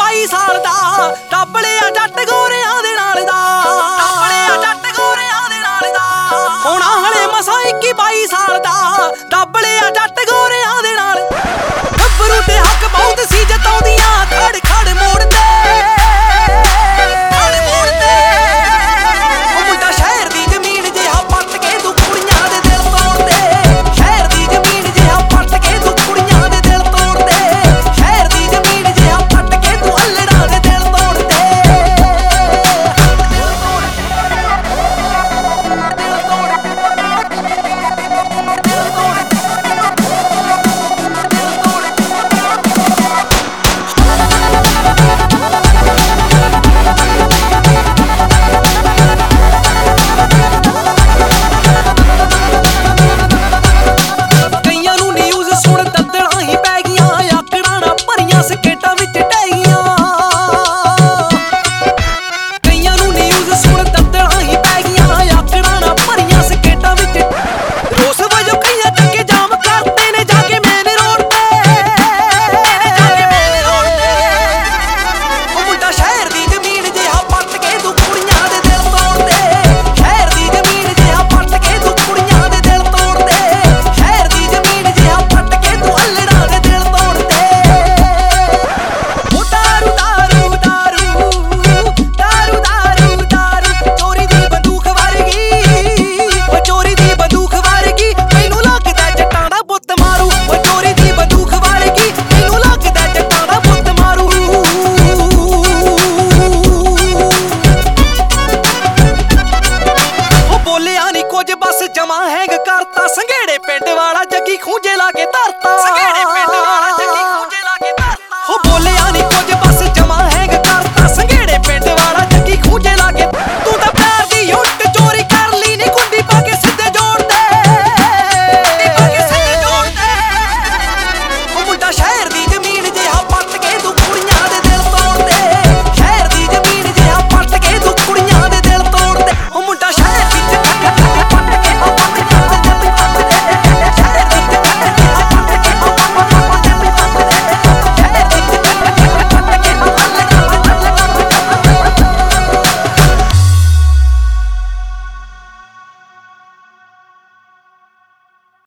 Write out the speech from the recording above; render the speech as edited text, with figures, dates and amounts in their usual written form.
22 ਸਾਲ ਦਾ ਦੱਬ ਲਿਆ ਜੱਟ ਗੋਰਿਆਂ ਦੇ ਨਾਲ ਦਾ, ਦੱਬ ਲਿਆ ਜੱਟ ਗੋਰਿਆਂ ਦੇ ਨਾਲ ਦਾ। ਹੋਣਾ ਹਲੇ ਮਸਾਂ 21 22 ਸਾਲ ਦਾ ਦੱਬ ਲਿਆ ਜੱਟ ਗੋਰਿਆਂ ਦੇ ਨਾਲ। ਗੱਭਰੂ ਤੇ ਹੱਕ ਬਹੁਤ ਸੀ ਜਤਾਉਂਦੀਆਂ ਖੜ ਖੜ ਮੋੜ ਤੇ, ਖੜ ਮੋੜ ਤੇ। ਉਹ ਮੁੰਡਾ ਸ਼ਹਿਰ ਦੀ ਜ਼ਮੀਨ ਜਿਹਾ ਪੱਟ ਕੇ ਤੂੰ ਕੁੜੀਆਂ ਦੇ ਦਿਲ ਤੋੜ ਦੇ, ਸ਼ਹਿਰ ਦੀ ਜ਼ਮੀਨ ਜਿਹਾ ਪੱਟ ਕੇ ਤੂੰ ਕੁੜੀਆਂ ਦੇ ਦਿਲ ਤੋੜ ਦੇ, ਸ਼ਹਿਰ ਦੀ ਜ਼ਮੀਨ ਜਿਹਾ ਪੱਟ ਕੇ ਤੂੰ ਅਲੜਾਂ ਦੇ ਦਿਲ ਤੋੜ ਦੇ। ਕਈਆਂ ਨੂੰ ਨਿਊਜ਼ ਸੁਣ ਦੱਦੜਾਂ ਹੀ ਪੈ ਗਈਆਂ, ਆਕੜਾਂ ਨਾ ਭਰੀਆਂ ਸਕੇਟਾਂ ਵਿੱਚ ਡੈਗੀਆਂ। ਕਈਆਂ ਨੂੰ ਨਿਊਜ਼ ਸੁਣ ਦੱਦੜਾਂ ਹੀ ਪੈ ਗਈਆਂ, ਆਕੜਾਂ ਨਾ ਭਰੀਆਂ ਸਕੇਟਾਂ ਵਿੱਚ। ਰੋਸ ਵਜੋਂ ਕਈਆਂ ਚੱਕੇ ਜਾਮ ਕਰਦੇ ਨੇ ਜਾ ਕੇ ਮੇਨ ਰੋਡ ਤੇ, ਜਾ ਕੇ ਮੇਨ ਰੋਡ ਤੇ। ਉਹ ਮੁੰਡਾ ਸ਼ਹਿਰ ਦੀ ਜ਼ਮੀਨ ਜਿਹਾ ਪੱਟ ਕੇ ਤੂੰ ਕੁੜੀਆਂ ਦੇ ਦਿਲ ਤੋੜ ਦੇ, ਸ਼ਹਿਰ ਦੀ ਜ਼ਮੀਨ ਜਿਹਾ ਪੱਟ ਕੇ ਤੂੰ ਕੁੜੀਆਂ ਦੇ ਦਿਲ ਤੋੜ ਦੇ, ਸ਼ਹਿਰ ਦੀ ਜ਼ਮੀਨ ਜਿਹਾ ਪੱਟ ਕੇ ਤੂੰ ਅਲੜਾਂ ਦੇ ਦਿਲ ਤੋੜ ਦੇ। ਉਹ ਦਾਰੂ ਦਾਰੂ ਦਾਰੂ ਦਾਰੂ ਦਾਰੂ ਦਾਰੂ ਚੋਰੀ ਦੀ ਬੰਦੂਕ ਵਰਗੀ, ਉਹ ਚੋਰੀ ਦੀ ਬੰਦੂਕ ਵਰਗੀ ਮੈਨੂੰ ਲੱਗਦਾ ਜੱਟਾਂ ਦਾ ਪੁੱਤ ਮਾਰੂ, ਉਹ ਚੋਰੀ ਦੀ ਬੰਦੂਕ ਵਰਗੀ ਮੈਨੂੰ ਲੱਗਦਾ ਜੱਟਾਂ ਦਾ ਪੁੱਤ ਮਾਰੂ। ਉਹ ਬੋਲਿਆ ਨੀ ਕੁਝ ਬਸ ਜਮਾ ਹੈਂਗ ਕਰਤਾ, ਸੰਘੇੜੇ ਪਿੰਡ ਵਾਲਾ ਜੱਗੀ ਖੂੰਜੇ ਲਾ ਕੇ ਧਰਤਾ, ਸੰਘੇੜੇ